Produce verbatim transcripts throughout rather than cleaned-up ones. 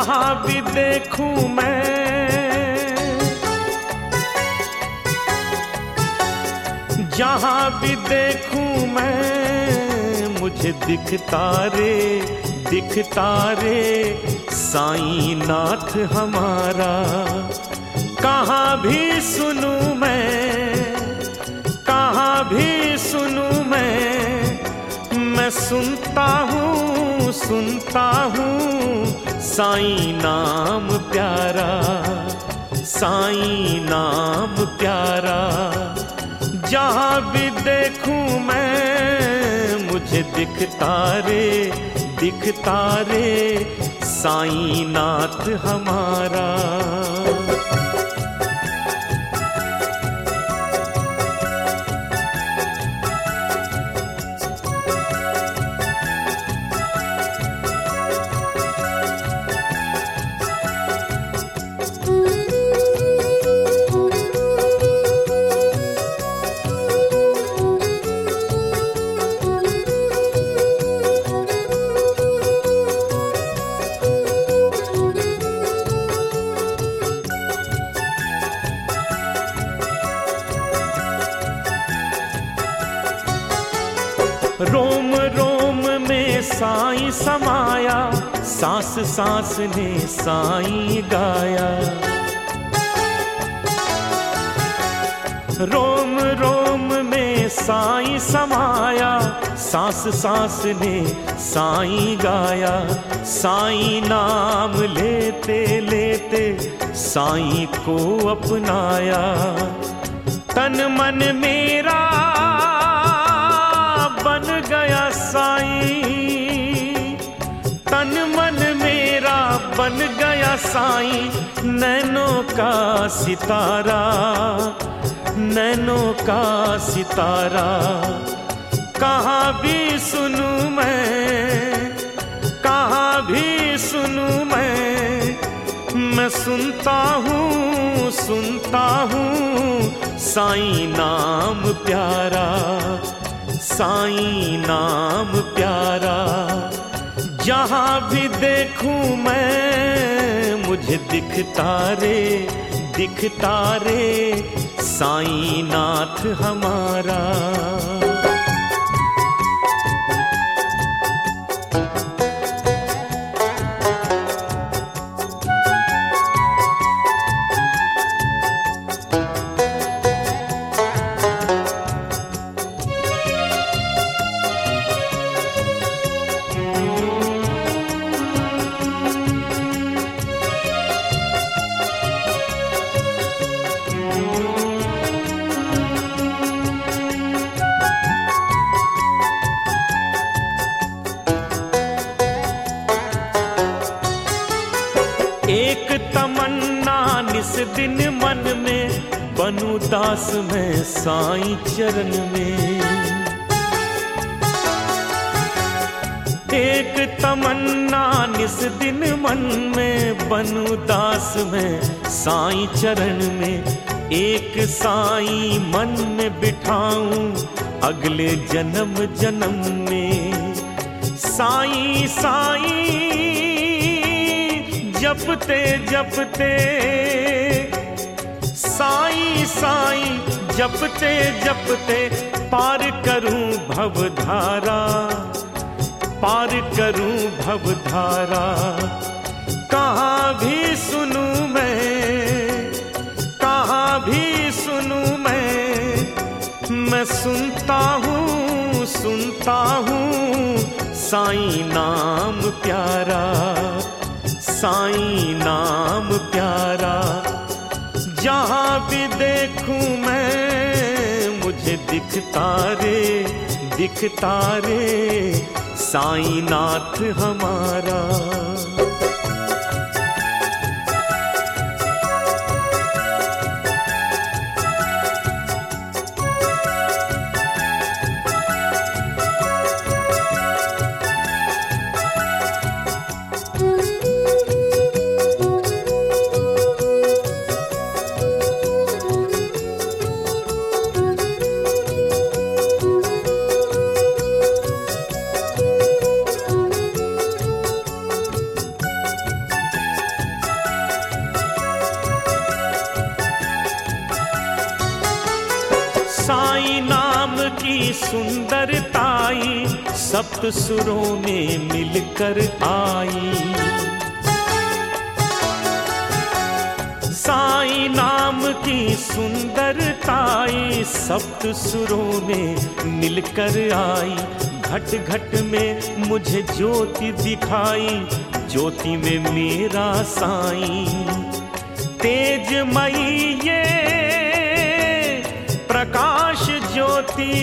जहां भी देखूं मैं, जहां भी देखूं मैं, मुझे दिखता रे दिखता रे साईं नाथ हमारा। कहाँ भी सुनूं मैं, कहाँ भी सुनूं मैं, मैं सुनता हूँ सुनता हूँ साईं नाम प्यारा, साईं नाम प्यारा। जहाँ भी देखूं मैं, मुझे दिखता रे दिखता रे साईं नाथ हमारा। रोम रोम में साईं समाया, सांस सांस ने साईं गाया। रोम रोम में साईं समाया, सांस सांस ने साईं गाया। साईं नाम लेते लेते साईं को अपनाया। तन मन मेरा बन गया साईं, तन मन मेरा बन गया साईं। नैनों का सितारा, नैनों का सितारा। कहाँ भी सुनूं मैं, कहाँ भी सुनूं मैं, मैं सुनता हूँ सुनता हूँ साईं नाम प्यारा, साईं नाम प्यारा। जहाँ भी देखूं मैं, मुझे दिखता रे दिखता रे साईं नाथ हमारा। एक तमन्ना निस दिन मन में, बनूं दास मैं साईं चरण में। एक तमन्ना निस दिन मन में, बनूं दास मैं साईं चरण में। एक साईं मन में बिठाऊं अगले जन्म जन्म में। साईं साईं जपते जपते, साईं साईं जपते जपते, पार करूं भवधारा, पार करूं भवधारा। कहाँ भी सुनूं मैं, कहाँ भी सुनूं मैं, मैं सुनता हूँ सुनता हूँ साईं नाम प्यारा, साईं नाम प्यारा। जहाँ भी देखूं मैं, मुझे दिखता रे दिखता रे साईं नाथ हमारा। साईं नाम की सुंदरताई सप्त सुरों में मिलकर आई। साईं नाम की सुंदरताई सप्त सुरों में मिलकर आई। घट घट में मुझे ज्योति दिखाई, ज्योति में मेरा साईं। तेजमयी ये प्रकाश ज्योति,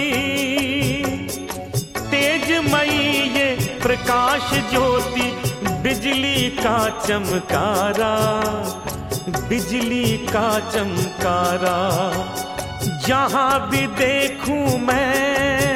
तेजमयी ये प्रकाश ज्योति, बिजली का चमकारा, बिजली का चमकारा। जहां भी देखूं मैं,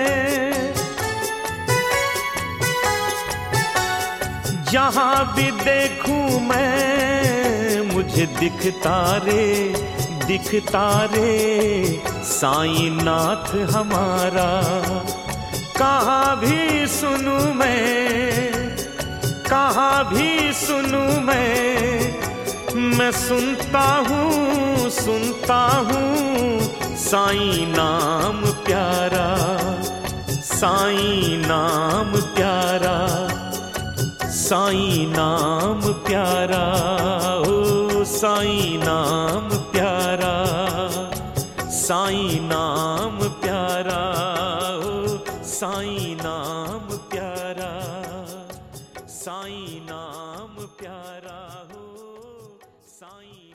जहां भी देखूं मैं, मुझे दिखता रे, दिखता रे साईं नाथ हमारा। कहाँ भी सुनूं मैं, कहाँ भी सुनूं मैं, मैं सुनता हूँ, सुनता हूँ साईं नाम प्यारा, साईं नाम प्यारा, साईं नाम प्यारा, ओ साईं नाम प्यारा, साईं नाम प्यारा, ओ साईं नाम प्यारा, साईं नाम प्यारा, हो साईं।